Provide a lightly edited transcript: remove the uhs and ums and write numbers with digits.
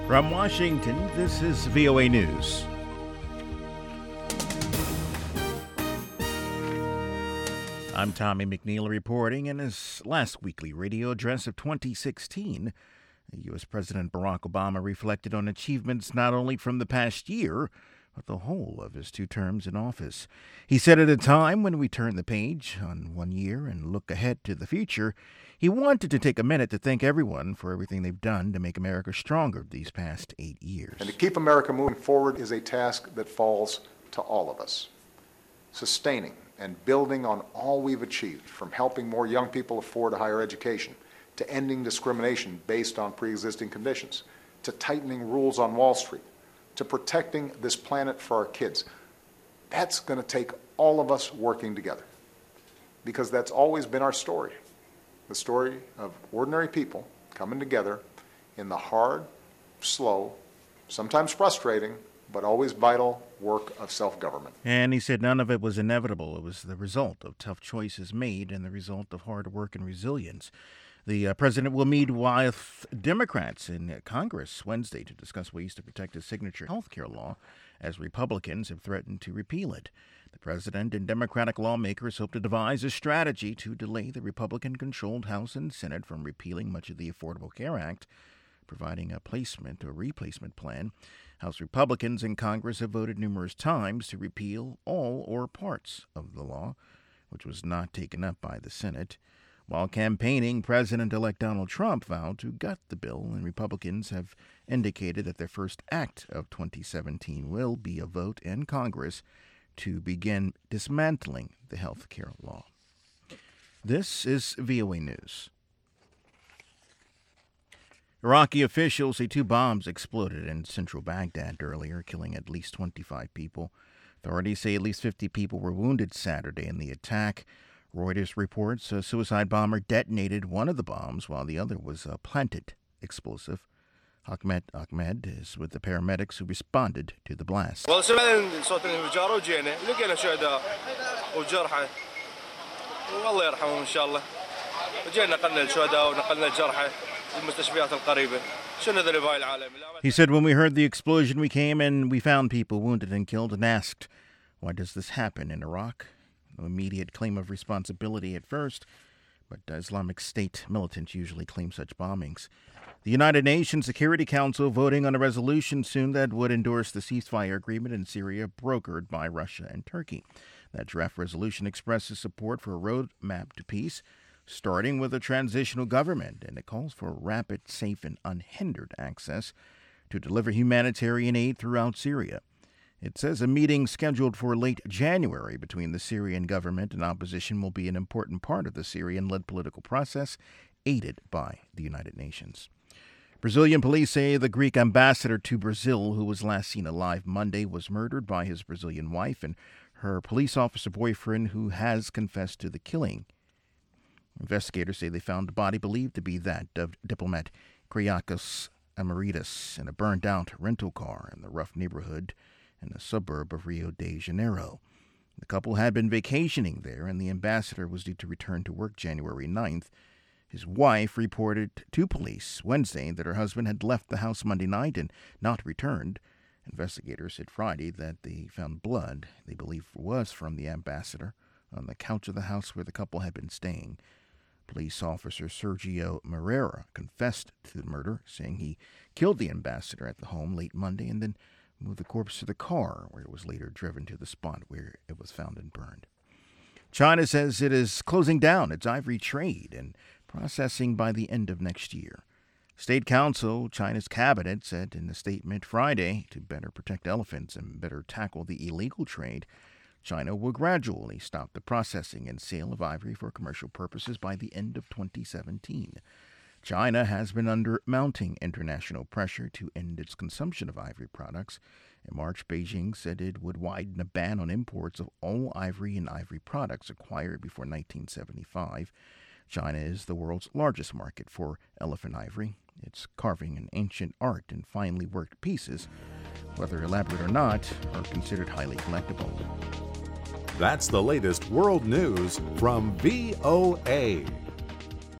From Washington, this is VOA News. I'm Tommy McNeil reporting in his last weekly radio address of 2016. U.S. President Barack Obama reflected on achievements not only from the past year, but the whole of his 2 terms in office. He said at a time when we turn the page on 1 year and look ahead to the future, he wanted to take a minute to thank everyone for everything they've done to make America stronger these past 8 years. And to keep America moving forward is a task that falls to all of us. Sustaining and building on all we've achieved, from helping more young people afford a higher education, to ending discrimination based on pre-existing conditions, to tightening rules on Wall Street, to protecting this planet for our kids. That's going to take all of us working together, because that's always been our story. The story of ordinary people coming together in the hard, slow, sometimes frustrating, but always vital work of self-government. And he said none of it was inevitable. It was the result of tough choices made and the result of hard work and resilience. The president will meet with Democrats in Congress Wednesday to discuss ways to protect his signature health care law, as Republicans have threatened to repeal it. The president and Democratic lawmakers hope to devise a strategy to delay the Republican-controlled House and Senate from repealing much of the Affordable Care Act, providing a placement or replacement plan. House Republicans in Congress have voted numerous times to repeal all or parts of the law, which was not taken up by the Senate. While campaigning, President-elect Donald Trump vowed to gut the bill, and Republicans have indicated that their first act of 2017 will be a vote in Congress to begin dismantling the health care law. This is VOA News. Iraqi officials say 2 bombs exploded in central Baghdad earlier, killing at least 25 people. Authorities say at least 50 people were wounded Saturday in the attack. Reuters reports a suicide bomber detonated one of the bombs while the other was a planted explosive. Ahmed is with the paramedics who responded to the blast. He said, when we heard the explosion, we came and we found people wounded and killed and asked, why does this happen in Iraq? No immediate claim of responsibility at first, but Islamic State militants usually claim such bombings. The United Nations Security Council voting on a resolution soon that would endorse the ceasefire agreement in Syria brokered by Russia and Turkey. That draft resolution expresses support for a roadmap to peace, starting with a transitional government, and it calls for rapid, safe, and unhindered access to deliver humanitarian aid throughout Syria. It says a meeting scheduled for late January between the Syrian government and opposition will be an important part of the Syrian-led political process, aided by the United Nations. Brazilian police say the Greek ambassador to Brazil, who was last seen alive Monday, was murdered by his Brazilian wife and her police officer boyfriend, who has confessed to the killing. Investigators say they found the body believed to be that of diplomat Kyriakos Amaritis in a burned-out rental car in the rough neighborhood in a suburb of Rio de Janeiro. The couple had been vacationing there, and the ambassador was due to return to work January 9th. His wife reported to police Wednesday that her husband had left the house Monday night and not returned. Investigators said Friday that they found blood they believe was from the ambassador on the couch of the house where the couple had been staying. Police officer Sergio Moreira confessed to the murder, saying he killed the ambassador at the home late Monday and then moved the corpse to the car, where it was later driven to the spot where it was found and burned. China says it is closing down its ivory trade and processing by the end of next year. State Council, China's cabinet, said in a statement Friday to better protect elephants and better tackle the illegal trade, China will gradually stop the processing and sale of ivory for commercial purposes by the end of 2017. China has been under mounting international pressure to end its consumption of ivory products. In March, Beijing said it would widen a ban on imports of all ivory and ivory products acquired before 1975. China is the world's largest market for elephant ivory. It's carving an ancient art and finely worked pieces, whether elaborate or not, are considered highly collectible. That's the latest world news from VOA.